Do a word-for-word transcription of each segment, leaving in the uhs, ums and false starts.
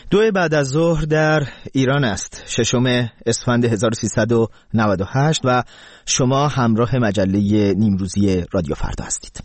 دو بعد از ظهر در ایران است، ششم اسفند هزار و سیصد و نود و هشت و شما همراه مجله نیمروزی رادیو فردا هستید.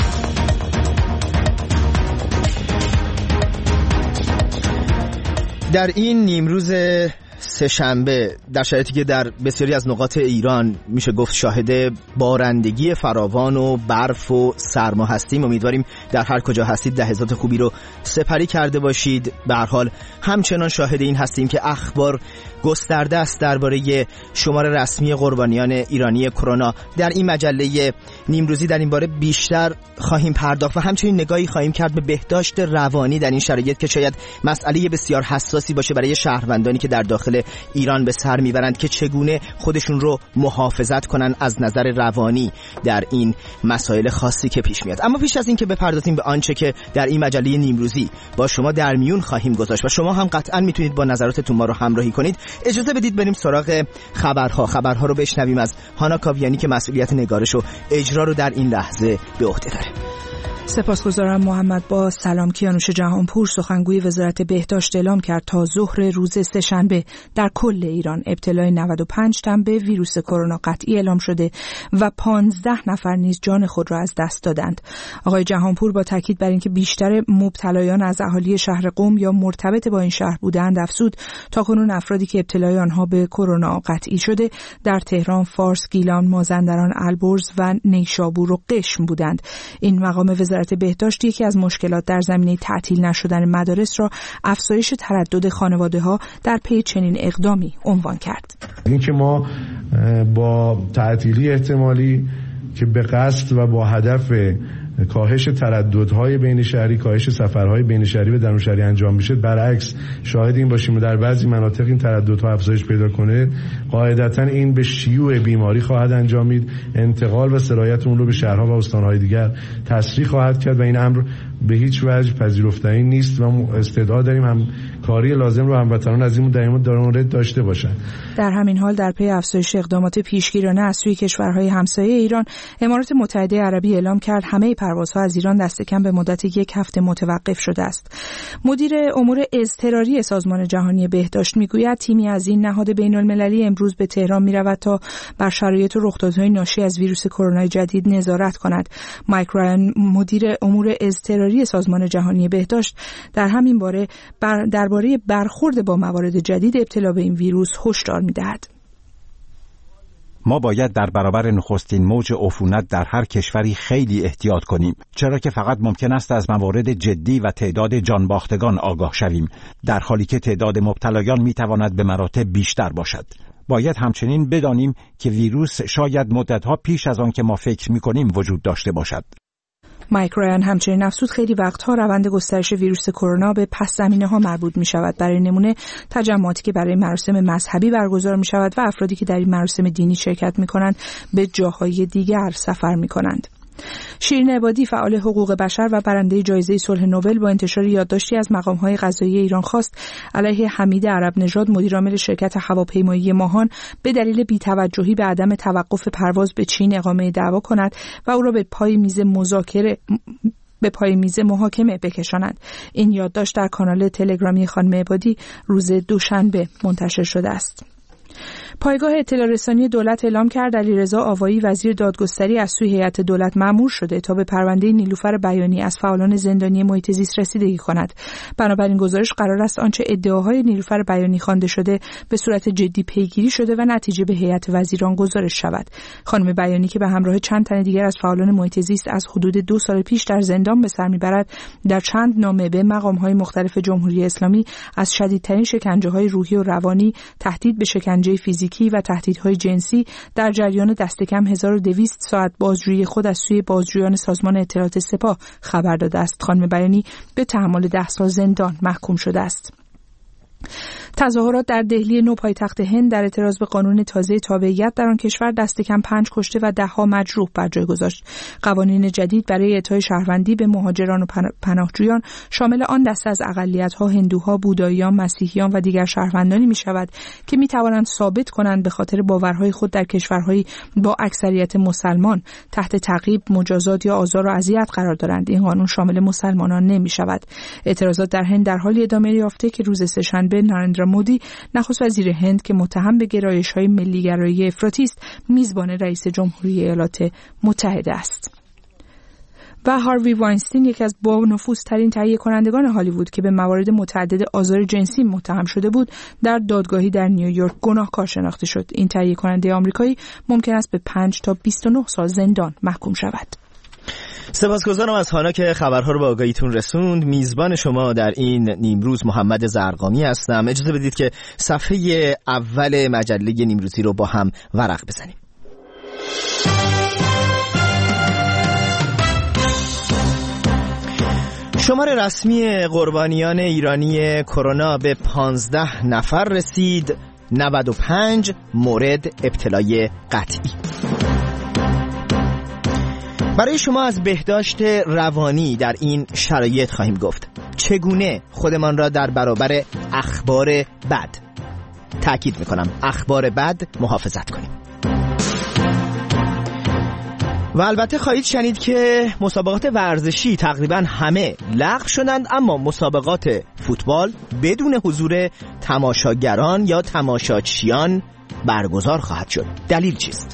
در این نیمروز سه‌شنبه، در شرایطی که در بسیاری از نقاط ایران میشه گفت شاهد بارندگی فراوان و برف و سرما هستیم، امیدواریم در هر کجا هستید لحظات خوبی رو سپری کرده باشید. به هر حال همچنان شاهد این هستیم که اخبار گسترده است درباره شمار رسمی قربانیان ایرانی کرونا. در این مجله نیمروزی در این باره بیشتر خواهیم پرداخت و همچنین نگاهی خواهیم کرد به بهداشت روانی در این شرایط که شاید مسئله بسیار حساسی باشه برای شهروندانی که در داخل ایران به سر میبرند که چگونه خودشون رو محافظت کنن از نظر روانی در این مسائل خاصی که پیش میاد. اما پیش از این که بپردازیم به آنچه که در این مجله نیمروزی با شما در میون خواهیم گذاشت و شما هم قطعا میتونید با نظراتتون ما رو همراهی کنید، اجازه بدید بریم سراغ خبرها. خبرها رو بشنویم از هانا کاویانی که مسئولیت نگارش و اجرا رو در این لحظه به عهده داره. سپاسگزارم محمد. با سلام. کیانوش جهانپور سخنگوی وزارت بهداشت اعلام کرد تا ظهر روز سه‌شنبه در کل ایران ابتلای نود و پنج تن به ویروس کرونا قطعی اعلام شده و پانزده نفر نیز جان خود را از دست دادند. آقای جهانپور با تاکید بر اینکه بیشتر مبتلایان از اهالی شهر قم یا مرتبط با این شهر بودند افزود تاکنون افرادی که ابتلای آنها به کرونا قطعی شده در تهران، فارس، گیلان، مازندران، البرز و نیشابور و قشم بودند. این مقام وزارت بهداشت یکی از مشکلات در زمینه تعطیل نشدن مدارس را افزایش تردد خانواده‌ها در پی چنین اقدامی عنوان کرد. اینکه ما با تعطیلی احتمالی که به قصد و با هدف کاهش ترددهای بین شهری، کاهش سفرهای بین شهری و درون شهری انجام میشه، برعکس شاهد این باشیم و در بعضی مناطق این ترددها افزایش پیدا کنه، قاعدتاً این به شیوع بیماری خواهد انجامید، انتقال و سرایت اون رو به شهرها و استانهای دیگر تسریع خواهد کرد و این امر به هیچ وجه پذیرفتنی نیست و استعداد داریم هم کاری لازم رو هموطنان از این در این مورد داشته باشند. در همین حال در پی افزایش اقدامات پیشگیرانه از سوی کشورهای همسایه ایران، امارات متحده عربی اعلام کرد همه پروازها از ایران دست کم به مدت یک هفته متوقف شده است. مدیر امور اضطراری سازمان جهانی بهداشت میگوید تیمی از این نهاد بین‌المللی امروز به تهران میرود تا بر شرایط و رخدادهای ناشی از ویروس کرونا جدید نظارت کند. مایک رایان مدیر امور اضطراری سازمان جهانی بهداشت در همین باره بر درباره برخورد با موارد جدید ابتلا به این ویروس هشدار می‌دهد. ما باید در برابر نخستین موج عفونت در هر کشوری خیلی احتیاط کنیم، چرا که فقط ممکن است از موارد جدی و تعداد جانباختگان آگاه شویم، در حالی که تعداد مبتلایان میتواند به مراتب بیشتر باشد. باید همچنین بدانیم که ویروس شاید مدتها پیش از آن که ما فکر می‌کنیم وجود داشته باشد. مایک رایان همچنین افزود خیلی وقتها روند گسترش ویروس کرونا به پس زمینه ها مربوط می شود. برای نمونه تجمعاتی که برای مراسم مذهبی برگزار می شود و افرادی که در این مراسم دینی شرکت می کنند به جاهای دیگر سفر می کنند. شیرین عبادی فعال حقوق بشر و برنده جایزه صلح نوبل با انتشار یادداشتی از مقام‌های قضایی ایران خواست علیه حمید عرب نژاد مدیرعامل شرکت هواپیمایی ماهان به دلیل بی‌توجهی به عدم توقف پرواز به چین اقامه دعوا کند و او را به پای میز مذاکره به پای میز محاکمه بکشاند. این یادداشت در کانال تلگرامی خانم عبادی روز دوشنبه منتشر شده است. پایگاه اطلاع رسانی دولت اعلام کرد علیرضا آوایی وزیر دادگستری از سوی هیئت دولت مأمور شده تا به پرونده نیلوفر بیانی از فعالان زندانی محیط زیست رسیدگی کند. بنابراین گزارش قرار است آنچه ادعاهای نیلوفر بیانی خوانده شده به صورت جدی پیگیری شده و نتیجه به هیئت وزیران گزارش شود. خانم بیانی که به همراه چند تن دیگر از فعالان محیط زیست از حدود دو سال پیش در زندان به سر میبرد، در چند نامه به مقام‌های مختلف جمهوری اسلامی از شدیدترین شکنجه‌های روحی و روانی، تهدید به شکنجه فیزیکی و تهدیدهای جنسی در جریان دست کم هزار و دویست ساعت بازجویی خود از سوی بازجویان سازمان اطلاعات سپاه خبر داده است. خانم بیانی به تحمل ده سال زندان محکوم شده است. تظاهرات در دهلی نو پایتخت هند در اعتراض به قانون تازه تابعیت در آن کشور دست کم پنج کشته و ده‌ها مجروح بر جای گذاشت. قوانین جدید برای اعطای شهروندی به مهاجران و پناهجویان شامل آن دسته از اقلیت‌ها، هندوها، بوداییان، مسیحیان و دیگر شهروندانی می‌شود که می‌توانند ثابت کنند به خاطر باورهای خود در کشورهایی با اکثریت مسلمان تحت تعقیب، مجازات یا آزار و اذیت قرار دارند. این قانون شامل مسلمانان نمی‌شود. اعتراضات در هند در حالی ادامه یافته که روز سه‌شنبه ناراندرا مودی نخست وزیر هند که متهم به گرایش‌های ملی‌گرایی افراطی است میزبان رئیس جمهوری ایالات متحده است. و هاروی واینستین یکی از با نفوذترین تهیه کنندگان هالیوود که به موارد متعدد آزار جنسی متهم شده بود در دادگاهی در نیویورک گناهکار شناخته شد. این تهیه کننده آمریکایی ممکن است به پنج تا بیست و نه سال زندان محکوم شود. سپاسگزارم از هانا که خبرها رو به آگاهیتون رسوند. میزبان شما در این نیمروز محمد زرقامی هستم. اجازه بدید که صفحه اول مجله نیمروزی رو با هم ورق بزنیم. شمار رسمی قربانیان ایرانی کرونا به پانزده نفر رسید، نود و پنج مورد ابتلای قطعی. برای شما از بهداشت روانی در این شرایط خواهیم گفت. چگونه خودمان را در برابر اخبار بد، تأکید میکنم اخبار بد، محافظت کنیم. و البته خواهید شنید که مسابقات ورزشی تقریبا همه لغو شدند، اما مسابقات فوتبال بدون حضور تماشاگران یا تماشاچیان برگزار خواهد شد. دلیل چیست؟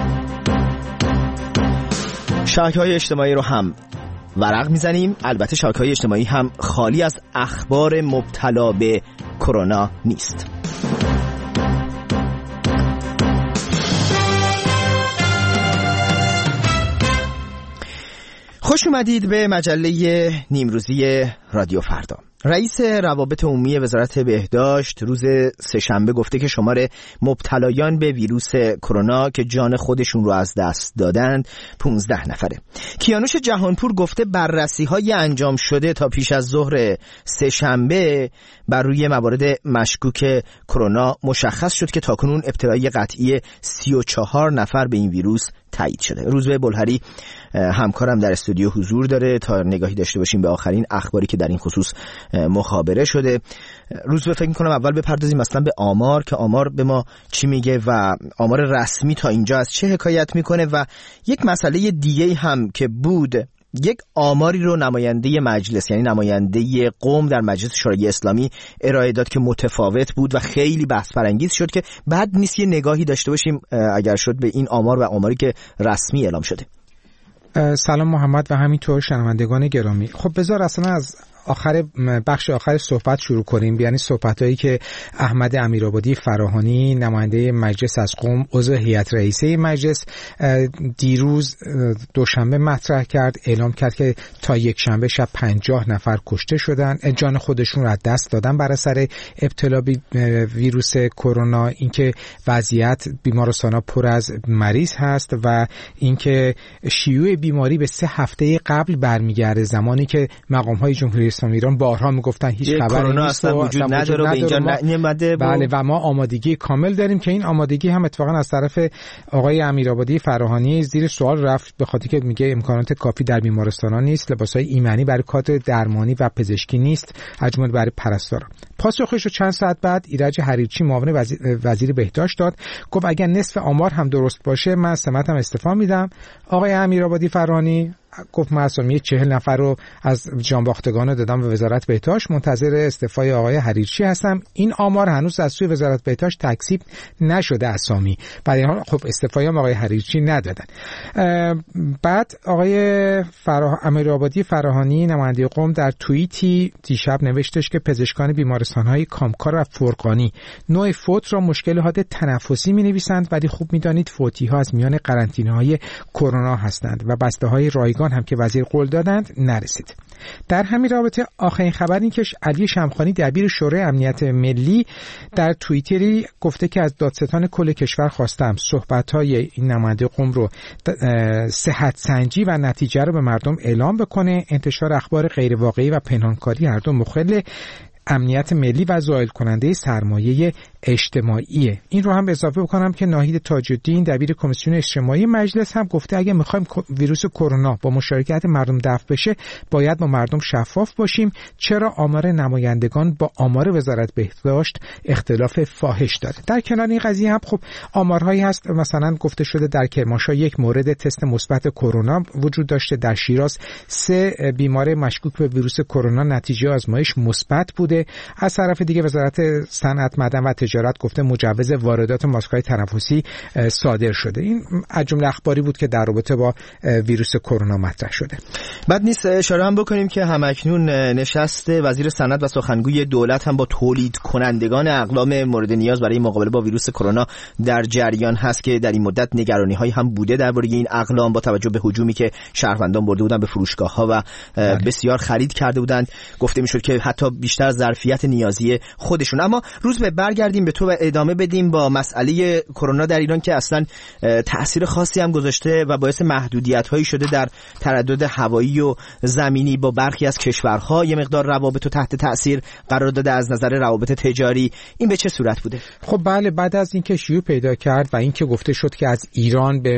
شبکه‌های اجتماعی رو هم ورق میزنیم. البته شبکه‌های اجتماعی هم خالی از اخبار مبتلا به کرونا نیست. خوش اومدید به مجله نیمروزی رادیو فردا. رئیس روابط عمومی وزارت بهداشت روز سه‌شنبه گفته که شمار مبتلایان به ویروس کرونا که جان خودشون رو از دست دادند پانزده نفره. کیانوش جهانپور گفته بررسی‌های انجام شده تا پیش از ظهر سه‌شنبه بر روی موارد مشکوک کرونا مشخص شد که تاکنون ابتلای قطعی سی و چهار نفر به این ویروس تایید شده. روزبه بلهری همکارم در استودیو حضور داره تا نگاهی داشته باشیم به آخرین اخباری که در این خصوص مخابره شده. روزبه فکر می‌کنم اول بپردازیم مثلا به آمار که آمار به ما چی میگه و آمار رسمی تا اینجا از چه حکایت میکنه. و یک مسئله دیگه هم که بود، یک آماری رو نماینده مجلس یعنی نماینده قوم در مجلس شورای اسلامی ارائه داد که متفاوت بود و خیلی بحث برانگیز شد که بد نیست یه نگاهی داشته باشیم اگر شد به این آمار و آماری که رسمی اعلام شده. سلام محمد و همینطور شنوندگان گرامی. خب بذار اصلا از آخر بخش آخر صحبت شروع کنیم، یعنی صحبتایی که احمد امیرآبادی فراهانی نماینده مجلس از قم عضو هیئت رئیسه مجلس دیروز دوشنبه مطرح کرد. اعلام کرد که تا یک شنبه شب پنجاه نفر کشته شدن، جان خودشون رو از دست دادن بر اثر ابتلا به ویروس کرونا. اینکه وضعیت بیمارستان‌ها پر از مریض هست و اینکه شیوع بیماری به سه هفته قبل برمیگرده، زمانی که مقام‌های جمهوری اسلامی ایران بارها میگفتن هیچ خبری نیست و وجود نداره و اینجا نمیاد. بله و ما آمادگی کامل داریم که این آمادگی هم اتفاقا از طرف آقای امیرآبادی فراهانی زیر سوال رفت، به خاطر که میگه امکانات کافی در بیمارستان‌ها نیست، لباسای ایمنی برای کادر درمانی و پزشکی نیست، اجماع برای پرستاران. پاسخش رو چند ساعت بعد ایرج حریرچی معاون وزیر, وزیر بهداشت داد، گفت اگر نصف آمار هم درست باشه من سمتم استعفا میدم. آقای امیرآبادی فراهانی گفت من اسامی چهل نفر رو از جانباختگان دادم به وزارت بهداشت، منتظر استعفای آقای حریرچی هستم. این آمار هنوز از سوی وزارت بهداشت تکذیب نشده اسامی، برای حال خب استعفای هم آقای حریرچی ندادن. بعد آقای فرا... امیرآبادی فراهانی نماینده قم در توییتی دیشب نوشتش که پزشکان بیمارستان‌های کامکار و فرقانی نوع فوت را مشکل حاد تنفسی می‌نویسند، ولی خوب می‌دانید فوتی‌ها از میان قرنطینه‌های کرونا هستند و بسته‌های رایگان هم که وزیر قول دادند نرسید. در همین رابطه آخرین خبر این که علی شمخانی دبیر شورای امنیت ملی در توییتری گفته که از دادستان کل کشور خواستم صحبت‌های این نماینده قم رو صحت سنجی و نتیجه رو به مردم اعلام بکنه. انتشار اخبار غیر واقعی و پنهانکاری هر دو مخل امنیت ملی و زائل کننده سرمایه اجتماعیه. این رو هم اضافه بکنم که ناهید تاج‌الدین دبیر کمیسیون اجتماعی مجلس هم گفته اگه میخوایم ویروس کرونا با مشارکت مردم دفع بشه باید با مردم شفاف باشیم. چرا آمار نمایندگان با آمار وزارت بهداشت اختلاف فاحش داره؟ در کنار این قضیه هم خب آمارهایی هست، مثلا گفته شده در کرمانشاه یک مورد تست مثبت کرونا وجود داشته، در شیراز سه بیمار مشکوک به ویروس کرونا نتیجه آزمایش مثبت بوده. از طرف دیگه وزارت صنعت، معدن و تجارت گفته مجوز واردات ماسک‌های تنفسی صادر شده. این از جمله اخباری بود که در رابطه با ویروس کرونا مطرح شده. بعد نیست اشاره هم بکنیم که همکنون نشست وزیر صنعت و سخنگوی دولت هم با تولید کنندگان اقلام مورد نیاز برای مقابله با ویروس کرونا در جریان هست که در این مدت نگرانی‌هایی هم بوده درباره این اقلام با توجه به هجومی که شهروندان برده بودن به فروشگاه‌ها و بسیار خرید کرده بودند. گفته میشد که حتی بیشتر از ظرفیت نیازی خودشون. اما روز به برگردیم به تو و ادامه بدیم با مسئله کرونا در ایران که اصلا تأثیر خاصی هم گذاشته و باعث محدودیت‌هایی شده در تردد هوایی و زمینی با برخی از کشورها. یه مقدار روابط تحت تأثیر قرار داده از نظر روابط تجاری. این به چه صورت بوده؟ خب بله، بعد از اینکه شیوع پیدا کرد و اینکه گفته شد که از ایران به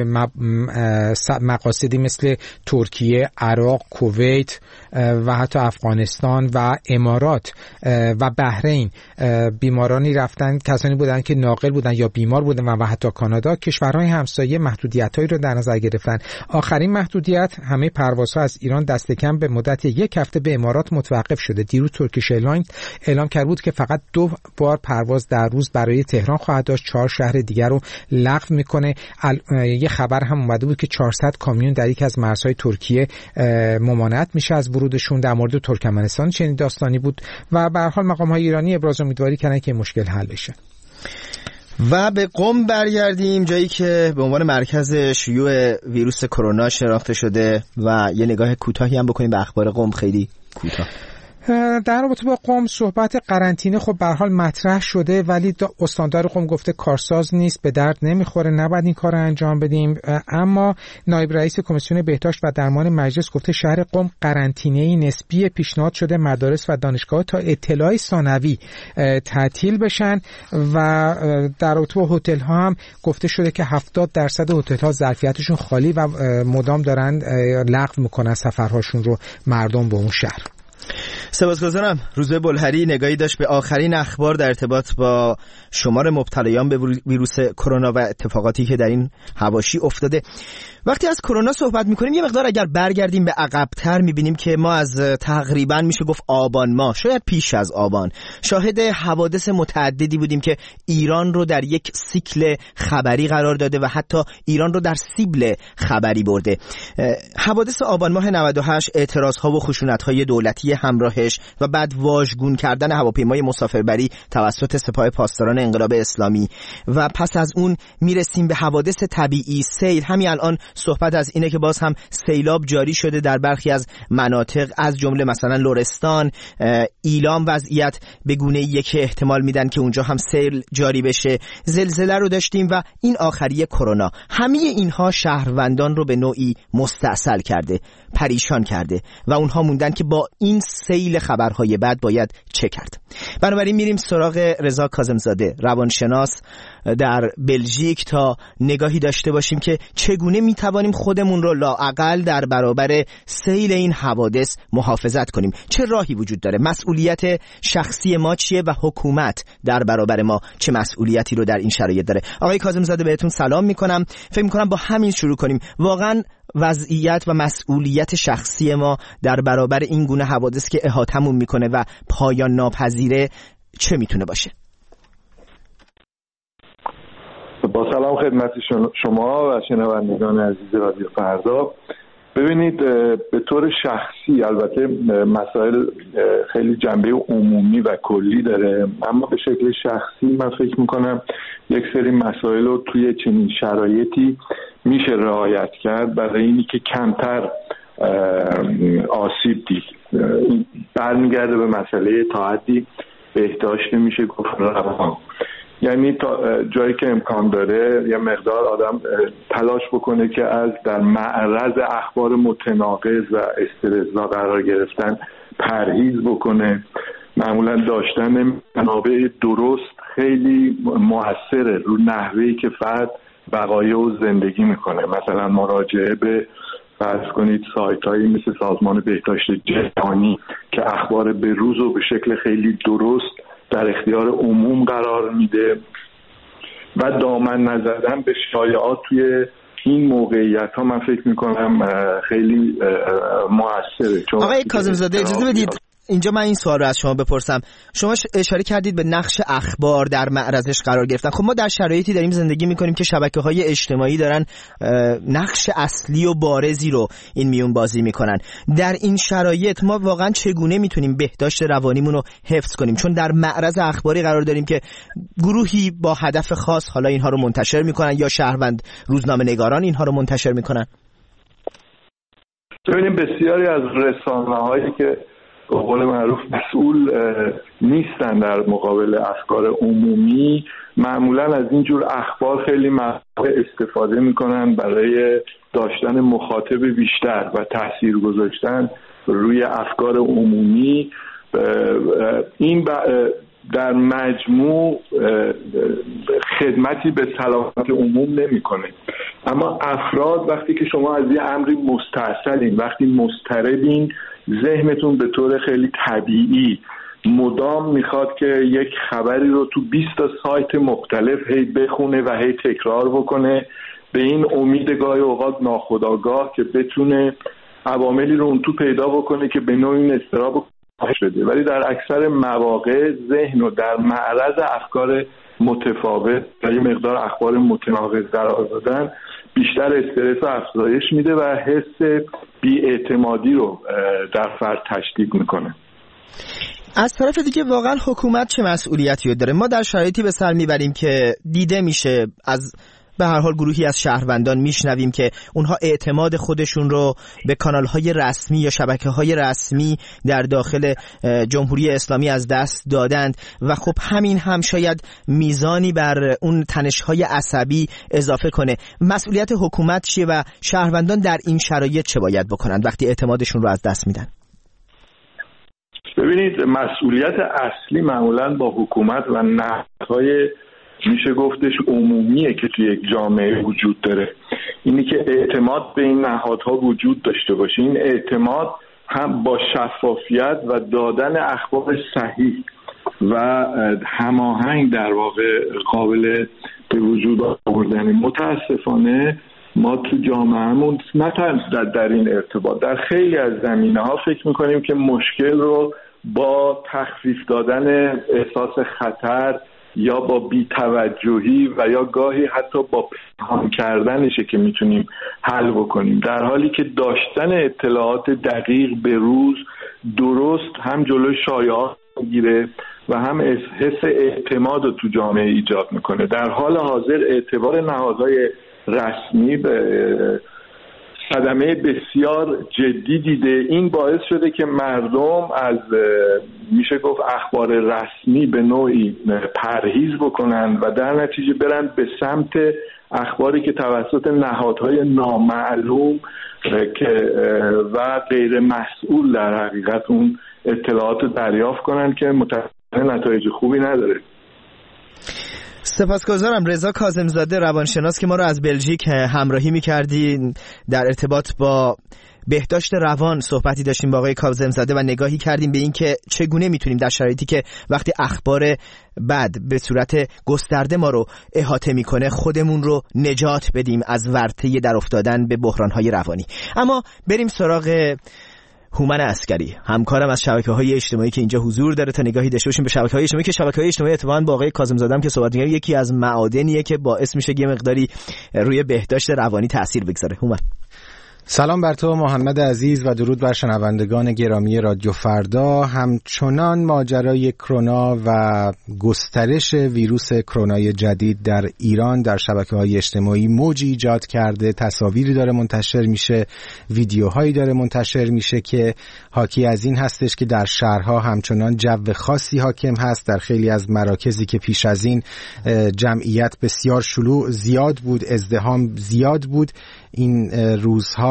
مقاصدی مثل ترکیه، عراق، کویت و حتی افغانستان و امارات و بحرین بیمارانی رفتن، کسانی بودند که ناقل بودن یا بیمار بودن و حتی کانادا، کشورهای همسایه محدودیت‌هایی رو در نظر گرفتن. آخرین محدودیت همه پروازها از ایران دست کم به مدت یک هفته به امارات متوقف شده. دیروز ترکیش ایرلاین اعلام کرده بود که فقط دو بار پرواز در روز برای تهران خواهد داشت، چهار شهر دیگر رو لغو میکنه. یه خبر هم اومده بود که چهارصد کامیون در یک از مرزهای ترکیه ممانعت میشه از ورودشون. در مورد ترکمنستان چنین داستانی بود و به هر حال مقام‌های ایرانی ابراز امیدواری کردن که این مشکل حل بشه. و به قم برگردیم، جایی که به عنوان مرکز شیوع ویروس کرونا شناخته شده و یه نگاه کوتاهی هم بکنیم به اخبار قم، خیلی کوتاه. در رابطه با قم صحبت قرنطینه خب به هر حال مطرح شده، ولی استاندار قم گفته کارساز نیست، به درد نمیخوره، نباید این کار رو انجام بدیم. اما نایب رئیس کمیسیون بهداشت و درمان مجلس گفته شهر قم قرنطینه‌ای نسبی پیشنهاد شده مدارس و دانشگاه تا اطلاع ثانوی تعطیل بشن و در رابطه با هتل ها هم گفته شده که هفتاد درصد هتل ها ظرفیتشون خالی و مدام دارن لغو میکنن سفرهاشون رو مردم به اون شهر. سپاسگزارم. روزبه بلهری نگاهی داشت به آخرین اخبار در ارتباط با شمار مبتلایان به ویروس کرونا و اتفاقاتی که در این حواشی افتاده. وقتی از کرونا صحبت میکنیم یه مقدار اگر برگردیم به عقب‌تر میبینیم که ما از تقریبا میشه گفت آبان ماه، شاید پیش از آبان، شاهد حوادث متعددی بودیم که ایران رو در یک سیکل خبری قرار داده و حتی ایران رو در سیبل خبری برده. حوادث آبان ماه نود و هشت، اعتراضها و خشونت‌های دولتی همراهش و بعد واژگون کردن هواپیمای مسافربری توسط سپاه پاسداران انقلاب اسلامی و پس از اون میرسیم به حوادث طبیعی، سیل. همین الان صحبت از اینه که باز هم سیلاب جاری شده در برخی از مناطق از جمله مثلا لرستان. ایلام وضعیت به گونه‌ایه که احتمال میدن که اونجا هم سیل جاری بشه. زلزله رو داشتیم و این آخری کرونا. همه اینها شهروندان رو به نوعی مستعسل کرده، پریشان کرده و اونها موندن که با این سیل خبرهای بد باید چه کرد. بنابراین میریم سراغ رضا کاظم‌زاده، روانشناس در بلژیک، تا نگاهی داشته باشیم که چگونه میتوانیم خودمون رو لااقل در برابر سیل این حوادث محافظت کنیم. چه راهی وجود داره؟ مسئولیت شخصی ما چیه و حکومت در برابر ما چه مسئولیتی رو در این شرایط داره؟ آقای کاظم‌زاده بهتون سلام میکنم. فکر میکنم با همین شروع کنیم. واقعا وضعیت و مسئولیت شخصی ما در برابر این گونه حوادث که احاطه‌مون میکنه و پایان ناپذیره چه میتونه باشه؟ با سلام خدمت شما و شنوندگان عزیز رادیو فردا. ببینید، به طور شخصی البته مسائل خیلی جنبه عمومی و کلی داره، اما به شکل شخصی من فکر میکنم یک سری مسائل رو توی چنین شرایطی میشه رعایت کرد برای اینی که کمتر آسیب دید. برمیگرده به مسئله تا حدی بهداشت میشه گفت روان، یعنی تا جایی که امکان داره یه مقدار آدم تلاش بکنه که از در معرض اخبار متناقض و استرس‌زا قرار گرفتن پرهیز بکنه معمولا داشتن منابع درست خیلی موثره رو نحوهی که فرد بقایه و زندگی میکنه. مثلا مراجعه به فرض کنید سایت هایی مثل سازمان بهداشت جهانی که اخبار به روز و به شکل خیلی درست در اختیار عموم قرار میده و دامن نزدن به شایعات توی این موقعیت ها من فکر میکنم خیلی موثره. آقای کاظم‌زاده اجازه بدید اینجا من این سوال رو از شما بپرسم. شما اشاره کردید به نقش اخبار در معرضش قرار گرفتن. خب ما در شرایطی داریم زندگی میکنیم که شبکه‌های اجتماعی دارن نقش اصلی و بارزی رو این میون بازی میکنن. در این شرایط ما واقعا چگونه میتونیم بهداشت روانیمون رو حفظ کنیم؟ چون در معرض اخباری قرار داریم که گروهی با هدف خاص حالا اینها رو منتشر میکنن یا شهروند روزنامه‌نگاران اینها رو منتشر میکنن. ببینیم بسیاری از رسانه‌هایی که به قول معروف مسئول نیستن در مقابل افکار عمومی، معمولا از اینجور اخبار خیلی مواقع استفاده میکنن برای داشتن مخاطب بیشتر و تاثیر گذاشتن روی افکار عمومی. این در مجموع خدمتی به سلامت عموم نمیکنه. اما افراد وقتی که شما از یه امری مستعصلین، وقتی مضطربین، ذهنتون به طور خیلی طبیعی مدام میخواد که یک خبری رو تو بیست تا سایت مختلف هی بخونه و هی تکرار بکنه، به این امید گاهی اوقات ناخودآگاه که بتونه عواملی رو اون تو پیدا بکنه که به نوعی این اضطراب کاهش بده. ولی در اکثر مواقع ذهن رو در معرض افکار متفاوت و یه مقدار اخبار متناقض قرار دادن بیشتر استرس رو افزایش میده و حس بی‌اعتمادی رو در فرد تشدید میکنه. از طرف دیگه واقعا حکومت چه مسئولیتی داره؟ ما در شرایطی به سر میبریم که دیده میشه از به هر حال گروهی از شهروندان میشنویم که اونها اعتماد خودشون رو به کانال‌های رسمی یا شبکه‌های رسمی در داخل جمهوری اسلامی از دست دادند و خب همین هم شاید میزانی بر اون تنش‌های عصبی اضافه کنه. مسئولیت حکومت چیه و شهروندان در این شرایط چه باید بکنند وقتی اعتمادشون رو از دست میدن؟ ببینید، مسئولیت اصلی معمولاً با حکومت و نهادهای میشه گفتش عمومیه که توی یک جامعه وجود داره. اینی که اعتماد به این نهادها وجود داشته باشه. این اعتماد هم با شفافیت و دادن اخبار صحیح و هماهنگ در واقع قابل به وجود آوردن. متاسفانه ما تو جامعهمون نه تنها در این ارتباط، در خیلی از زمینه‌ها فکر میکنیم که مشکل رو با تخفیف دادن احساس خطر یا با بی‌توجهی و یا گاهی حتی با پنهان کردنشه که میتونیم حل بکنیم، در حالی که داشتن اطلاعات دقیق به روز درست هم جلوی شایعات میگیره و هم حس اعتماد رو تو جامعه ایجاد میکنه. در حال حاضر اعتبار نهادهای رسمی به صدمه بسیار جدی دیده. این باعث شده که مردم از میشه گفت اخبار رسمی به نوعی پرهیز بکنن و در نتیجه برن به سمت اخباری که توسط نهادهای نامعلوم که و غیر مسئول در حقیقت اون اطلاعات رو دریافت کنن که متأسفانه نتایج خوبی نداره. سپاسگزارم. رضا کاظم‌زاده روانشناس که ما رو از بلژیک همراهی می‌کردی در ارتباط با بهداشت روان صحبتی داشتیم با آقای کاظم‌زاده و نگاهی کردیم به این که چگونه میتونیم در شرایطی که وقتی اخبار بد به صورت گسترده ما رو احاطه میکنه خودمون رو نجات بدیم از ورطه در افتادن به بحران‌های روانی. اما بریم سراغ هومن عسکری، همکارم از شبکه‌های اجتماعی که اینجا حضور داره، تا نگاهی داشته باشیم به شبکه‌های اجتماعی که شبکه‌های اجتماعی اتفاقاً با آقای کاظم‌زاده که صحبت می‌کردیم یکی از معادنیه که باعث میشه یه مقداری روی بهداشت روانی تأثیر بگذاره. هومن، سلام بر تو محمد عزیز و درود بر شنوندگان گرامی رادیو فردا. همچنان ماجرای کرونا و گسترش ویروس کرونای جدید در ایران در شبکه‌های اجتماعی موجی ایجاد کرده. تصاویری داره منتشر میشه، ویدیوهایی داره منتشر میشه که حاکی از این هستش که در شهرها همچنان جو خاصی حاکم هست. در خیلی از مراکزی که پیش از این جمعیت بسیار شلوغ زیاد بود، ازدحام زیاد بود، این روزها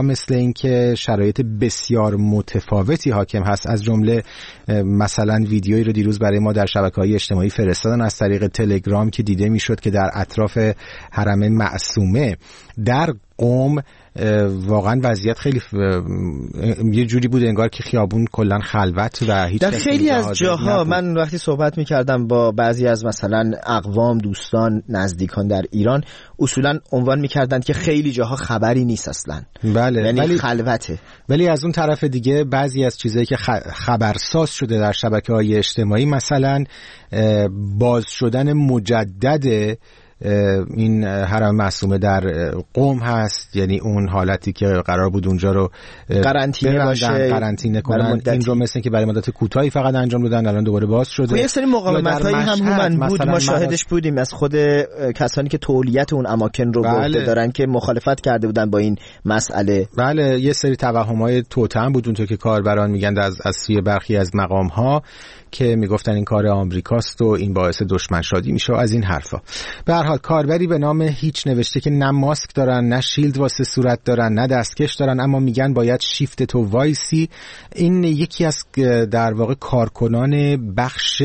مثل اینکه شرایط بسیار متفاوتی حاکم هست. از جمله مثلا ویدیویی رو دیروز برای ما در شبکه‌های اجتماعی فرستادن از طریق تلگرام که دیده میشد که در اطراف حرم معصومه در قم واقعا وضعیت خیلی ف... یه جوری بود انگار که خیابون کلا خلوت و هیچ در خیلی از جاها نبود. من وقتی صحبت میکردم با بعضی از مثلا اقوام، دوستان، نزدیکان در ایران، اصولا عنوان میکردند که خیلی جاها خبری نیست اصلا. بله، یعنی ولی خلوته. ولی از اون طرف دیگه بعضی از چیزایی که خبرساز شده در شبکه‌های اجتماعی، مثلا باز شدن مجدد این حرم معصومه در قم هست، یعنی اون حالتی که قرار بود اونجا رو قرنطینه باشه، قرنطینه کنن، این رو مثل که برای مدت کوتاهی فقط انجام دادن، الان دوباره باز شده. یه سری مقاومت‌هایی هم هومن بود، ما شاهدش بودیم از خود کسانی که تولیت اون اماکن رو بله. گفته دارن که مخالفت کرده بودن با این مسئله. بله، یه سری توهم‌های توطئه بود اونطور که کاربران میگن از از سوی برخی از مقام‌ها که میگفتن این کار آمریکاست و این باعث دشمن شادی میشه از این حرفا. به هر حال کاربری به نام هیچ نوشته که نه ماسک دارن، نه شیلد واسه صورت دارن، نه دستکش دارن، اما میگن باید شیفت تو وایسی. این یکی از در واقع کارکنان بخش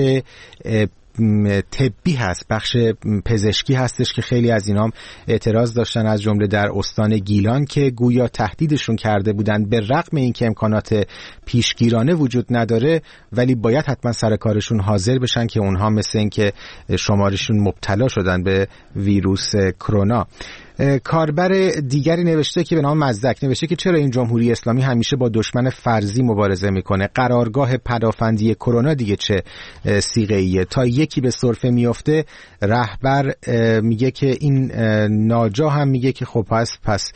طبی هست، بخش پزشکی هستش که خیلی از اینام اعتراض داشتن، از جمله در استان گیلان که گویا تهدیدشون کرده بودن به رغم اینکه امکانات پیشگیرانه وجود نداره ولی باید حتما سر کارشون حاضر بشن که اونها مثل اینکه شمارشون مبتلا شدن به ویروس کرونا. کاربر دیگری نوشته که به نام مزدک نوشته که چرا این جمهوری اسلامی همیشه با دشمن فرضی مبارزه میکنه؟ قرارگاه پدافندی کرونا دیگه چه صیغه ایه؟ تا یکی به سرفه میفته رهبر میگه که این ناجا هم میگه که خب پس پس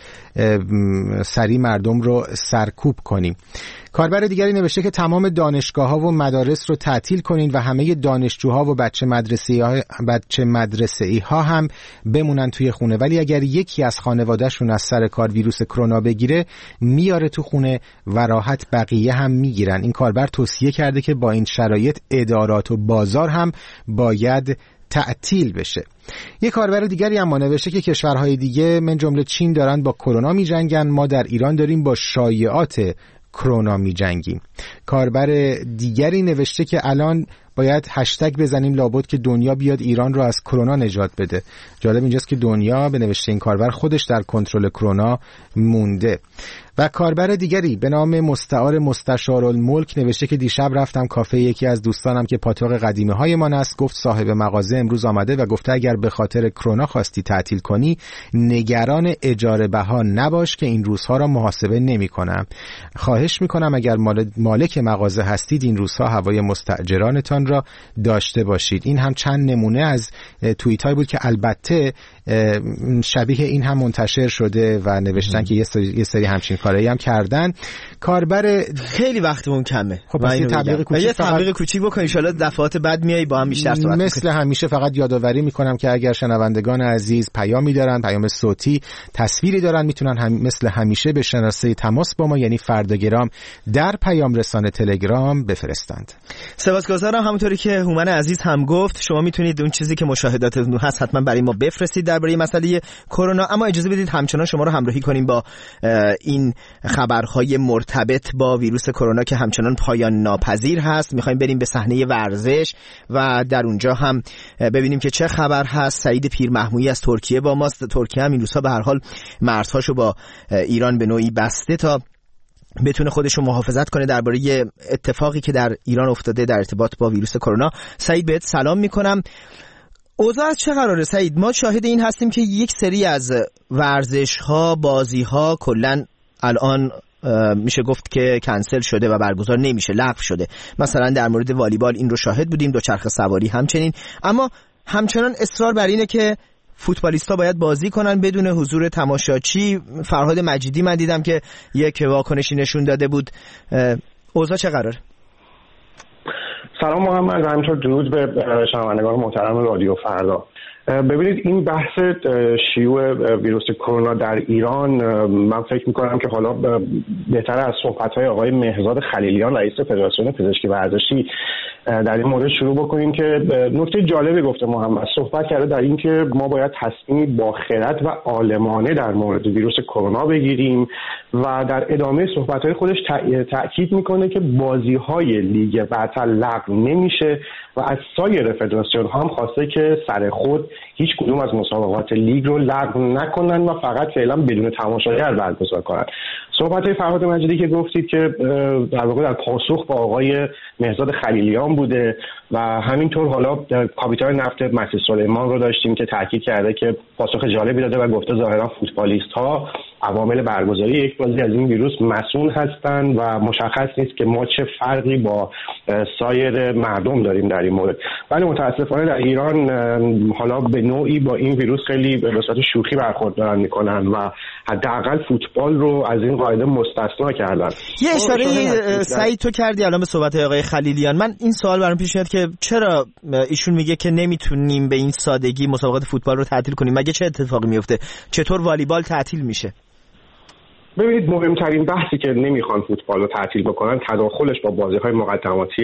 سری مردم رو سرکوب کنیم. کاربر دیگری نوشته که تمام دانشگاه‌ها و مدارس رو تعطیل کنین و همه دانشجوها و بچه مدرسه‌ای بچه مدرسه‌ای ها هم بمونن توی خونه، ولی اگر یکی از خانواده‌شون از سر کار ویروس کرونا بگیره میاره تو خونه و راحت بقیه هم میگیرن. این کاربر توصیه کرده که با این شرایط ادارات و بازار هم باید تعطیل بشه. یک کاربر دیگری هم نوشته که کشورهای دیگه من جمله چین دارن با کرونا می‌جنگن، ما در ایران داریم با شایعات کرونا می جنگیم. کاربر دیگری نوشته که الان باید هشتگ بزنیم لابد که دنیا بیاد ایران رو از کرونا نجات بده. جالب اینجاست که دنیا به نوشته این کاربر خودش در کنترل کرونا مونده. و کاربر دیگری به نام مستعار مستشارالملک نوشته که دیشب رفتم کافه یکی از دوستانم که پاتوق قدیمی های من است، گفت صاحب مغازه امروز آمده و گفته اگر به خاطر کرونا خواستی تعطیل کنی نگران اجاره بها نباش که این روزها را محاسبه نمی کنم. خواهش می کنم اگر مالک مغازه هستید این روزها هوای مستاجرانتان را داشته باشید. این هم چند نمونه از توییت های بود که البته شبیه این هم منتشر شده و نوشتن که یه سری, یه سری همچین کارایی هم کردن. کاربر خیلی وقتمون کمه. خب پس یه تبلیغ کوچیک یه تبلیغ کوچیک بکن ان شاءالله دفعات بعد میای با هم بیشتر صحبت مثل کنیم. همیشه فقط یادآوری میکنم که اگر شنوندگان عزیز پیامی دارن، پیام صوتی، تصویری دارن، میتونن هم مثل همیشه به شناسه تماس با ما یعنی فرداگرام در پیام رسانه تلگرام بفرستند. سپاسگزارم. همونطوری که هومن عزیز هم گفت شما میتونید اون چیزی که مشاهداتتون هست حتما برای ما بفرستید درباره مسئله کرونا، اما اجازه بدید همچنان شما رو همراهی کنیم با این خبرهای مرتبط با ویروس کرونا که همچنان پایان ناپذیر هست. میخوایم بریم به صحنه ورزش و در اونجا هم ببینیم که چه خبر هست. سعید پیرمحمودی از ترکیه با ماست. ترکیه هم این روزها به هر حال مرزهاشو با ایران به نوعی بسته تا بتونه خودشو محافظت کنه درباره اتفاقی که در ایران افتاده در ارتباط با ویروس کرونا. سعید بهت سلام میکنم. اوضاع از چه قراره سعید؟ ما شاهد این هستیم که یک سری از ورزش‌ها، بازی‌ها کلاً الان میشه گفت که کنسل شده و برگزار نمیشه، لغو شده. مثلا در مورد والیبال این رو شاهد بودیم، دوچرخه سواری همچنین، اما همچنان اصرار بر اینه که فوتبالیستا باید بازی کنن بدون حضور تماشاچی. فرهاد مجیدی من دیدم که یک واکنشی نشون داده بود. اوضاع چه قراره؟ سلام محمد، همینطور درود به شنوندگان محترم رادیو فردا. ببینید این بحث شیوع ویروس کرونا در ایران، من فکر میکنم که حالا بهتر از صحبت‌های آقای مهرزاد خلیلیان رئیس فدراسیون پزشکی ورزشی در این مورد شروع بکنیم که نکته جالبی گفته محمد. صحبت کرده در این که ما باید تصمیمی با خرد و عالمانه در مورد ویروس کرونا بگیریم و در ادامه صحبت‌های خودش تأکید میکنه که بازی‌های لیگ برتر لغو نمیشه و از سایر فدراسیون هم خواسته که سر خود هیچ کدوم از مسابقات لیگ رو لغو نکنن و فقط فعلا بدون تماشاگر برگزار کنن. صحبت فرهاد مجیدی که گفتید که در واقع در پاسخ با آقای مهرزاد خلیلیان بوده و همینطور حالا کاپیتان نفت مسیح سلیمان رو داشتیم که تاکید کرده که پاسخ جالبی داده و گفته ظاهرا فوتبالیست ها عوامل برگزاری یک بازی از این ویروس مسئول هستند و مشخص نیست که ما چه فرقی با سایر مردم داریم در این مورد. ولی متاسفانه در ایران حالا به نوعی با این ویروس خیلی به صورت شوخی برخورد دارن میکنن و حداقل فوتبال رو از این قاعده مستثنا کردن. یه اشاره سعید تو کردی الان به صحبت آقای خلیلیان. من این سوال برام پیش میاد که چرا ایشون میگه که نمیتونیم به این سادگی مسابقات فوتبال رو تعطیل کنیم؟ مگه چه اتفاقی میفته؟ چطور والیبال تعطیل میشه؟ ببینید مهمترین بحثی که نمیخوان فوتبال رو تعطیل بکنن تداخلش با بازی‌های مقدماتی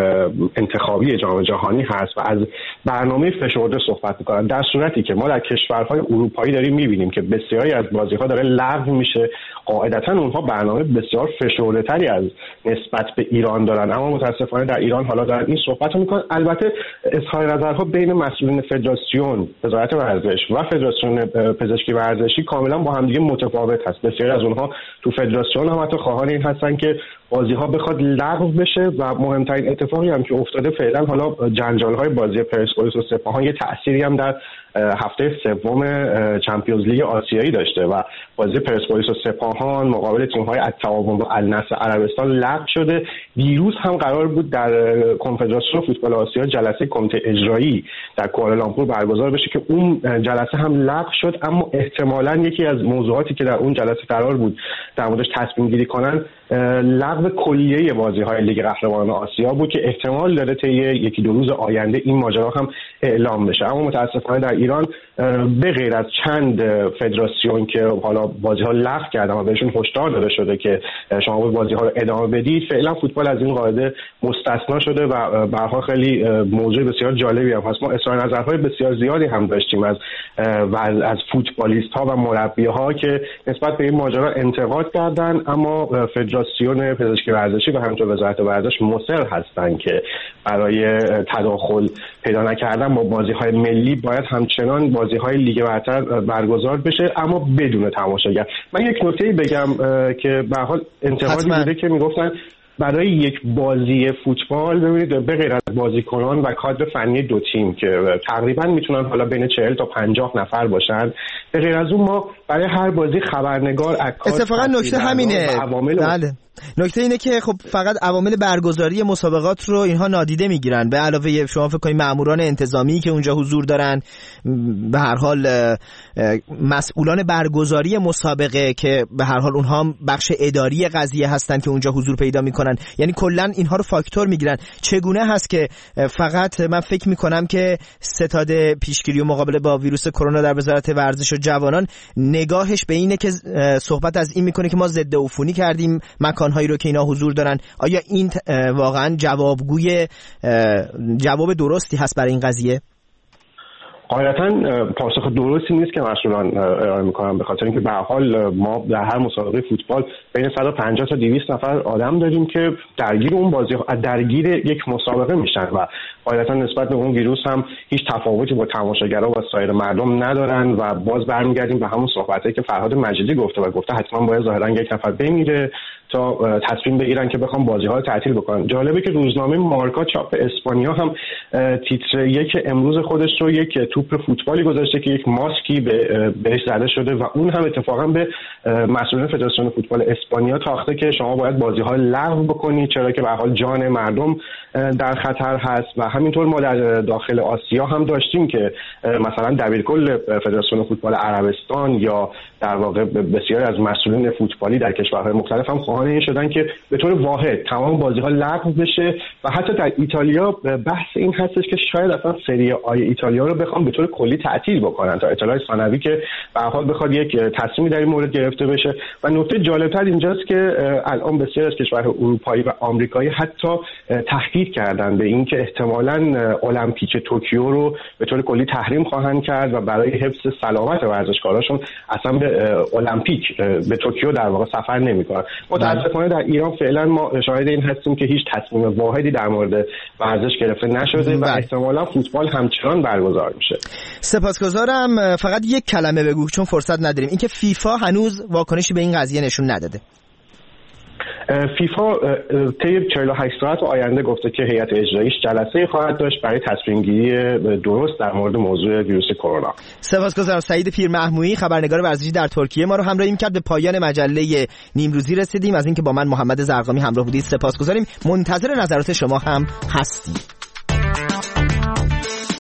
انتخابی جام جهانی هست و از برنامه فشرده صحبت میکنن، در صورتی که ما در کشورهای اروپایی داریم میبینیم که بسیاری از بازی‌ها داره لغو میشه. قاعدتاً اونها برنامه بسیار فشرده‌تری از نسبت به ایران دارن، اما متاسفانه در ایران حالا دارن این صحبت رو میکنن. البته اظهار نظرها بین مسئولین فدراسیون وزارت ورزش و فدراسیون پزشکی ورزشی کاملا با هم دیگه متفاوت هست. بسیاری از اونها تو فدراسیون هم حتی خواهان این هستن که بازی ها بخواد لغو بشه و مهمترین اتفاقی هم که افتاده فعلا حالا جنجال های بازی پرسپولیس و سپاهان یه تأثیری هم در هفته سوم چمپیونز لیگ آسیایی داشته و بازی پرسپولیس و سپاهان مقابل تیم های التعاون و النصر عربستان لغو شده. دیروز هم قرار بود در کنفدراسیون فوتبال آسیا جلسه کمیته اجرایی در کوالالامپور برگزار بشه که اون جلسه هم لغو شد، اما احتمالاً یکی از موضوعاتی که در اون جلسه قرار بود در موردش تصمیم گیری کنن لغو کلیه بازی‌های لیگ قهرمانان آسیا بود که احتمال داره طی یکی دو روز آینده این ماجرا هم اعلام بشه. اما متاسفانه در ایران به غیر از چند فدراسیون که حالا بازی‌ها لغو کردن و بهشون هشدار داده شده که شما بازی‌ها رو ادامه بدید، فعلا فوتبال از این قاعده مستثنا شده و به هر حال خیلی موضوع بسیار جالبی هم هست. ما اظهار نظرهای بسیار زیادی هم داشتیم از از فوتبالیست‌ها و مربی‌ها که نسبت به این ماجرا انتقاد کردن، اما فدراسیون پزشکی ورزشی و همینطور وزارت ورزش مصر هستند که برای تداخل پیدا نکردن با بازی‌های ملی باید همچنان بازی‌های لیگ برتر برگزار بشه اما بدون تماشاگر. من یک نکته‌ای بگم که به هر حال انتقادی بوده که میگفتن برای یک بازی فوتبال ببینید به غیر از بازیکنان و کادر فنی دو تیم که تقریبا میتونن حالا بین چهل تا پنجاه نفر باشن، به غیر از اون ما برای هر بازی خبرنگار، عکاس، اتفاقا نکته همینه. بله. نکته اینه که خب فقط عوامل برگزاری مسابقات رو اینها نادیده میگیرن، به علاوه شما فکر کنید ماموران انتظامی که اونجا حضور دارن، به هر حال مسئولان برگزاری مسابقه که به هر حال اونها بخش اداری قضیه هستن که اونجا حضور پیدا میکنن، یعنی کلا اینها رو فاکتور میگیرن. چگونه هست که فقط من فکر میکنم که ستاد پیشگیری و مقابله با ویروس کرونا در وزارت ورزش و جوانان نگاهش به اینه که صحبت از این میکنه که ما ضد عفونی کردیم مکانهایی رو که اینا حضور دارن. آیا این واقعا جوابگوی جواب درستی هست برای این قضیه؟ قاعدتاً پاسخ درستی نیست که مسئولان ارائه میکنن، به خاطر اینکه به هر حال ما در هر مسابقه فوتبال بین صد و پنجاه تا دویست نفر آدم داریم که درگیر اون بازی درگیر یک مسابقه میشن و قاعدتاً نسبت به اون ویروس هم هیچ تفاوتی با تماشاگرها و سایر مردم ندارن و باز برمیگردیم به همون صحبتی که فرهاد مجیدی گفته و گفته حتما باید ظاهراً یک نفر بمیره تا تصمیم بگیرن که بخوام بازی‌ها رو تعطیل بکنن. جالبه که روزنامه مارکا چاپ اسپانیا هم تیتر یک امروز خودش رو یک توپ فوتبالی گذاشته که یک ماسکی به بهش زده شده و اون هم اتفاقا به مسئولین فدراسیون فوتبال اسپانیا تاخته که شما باید بازی‌ها لغو بکنید چرا که به هر حال جان مردم در خطر هست. و همینطور ما در داخل آسیا هم داشتیم که مثلا دبیرکل فدراسیون فوتبال عربستان یا در واقع بسیاری از مسئولین فوتبالی در کشورهای مختلف هم خواهان این شدن که به طور واحد تمام بازی‌ها لغو بشه و حتی در ایتالیا بحث این هستش که شاید اصلا سری آ ایتالیا رو بخوام به طور کلی تعطیل بکنن تا اطلاع ثانوی که به هر حال بخواد یک تصمیمی در این مورد گرفته بشه. و نکته جالبتر اینجاست که الان بسیاری از کشورهای اروپایی و آمریکایی حتی تهدید کردن به اینکه احتمالاً المپیک توکیو رو به طور کلی تحریم خواهند کرد و برای حفظ سلامت ورزشکاراشون اصلا به المپیک به توکیو در واقع سفر نمی‌کنن. متأسفانه در ایران فعلا ما شاهد این هستیم که هیچ تصمیم واحدی در مورد ورزش گرفته نشده و احتمالاً فوتبال همچنان برگزار میشه. سپاسگزارم. فقط یک کلمه بگو چون فرصت نداریم، اینکه فیفا هنوز واکنشی به این قضیه نشون نداده. فیفا طی چهل و هشت ساعت آینده گفته که هیئت اجراییش جلسه خواهد داشت برای تصمیم گیری درست در مورد موضوع ویروس کرونا. سپاسگزارم. سعید پیرمحمودی خبرنگار ورزشی در ترکیه ما رو همراهی می‌کرد. به پایان مجله نیمروزی رسیدیم. از اینکه با من محمد زرقامی همراه بودید سپاسگزاریم. منتظر نظرات شما هم هستیم.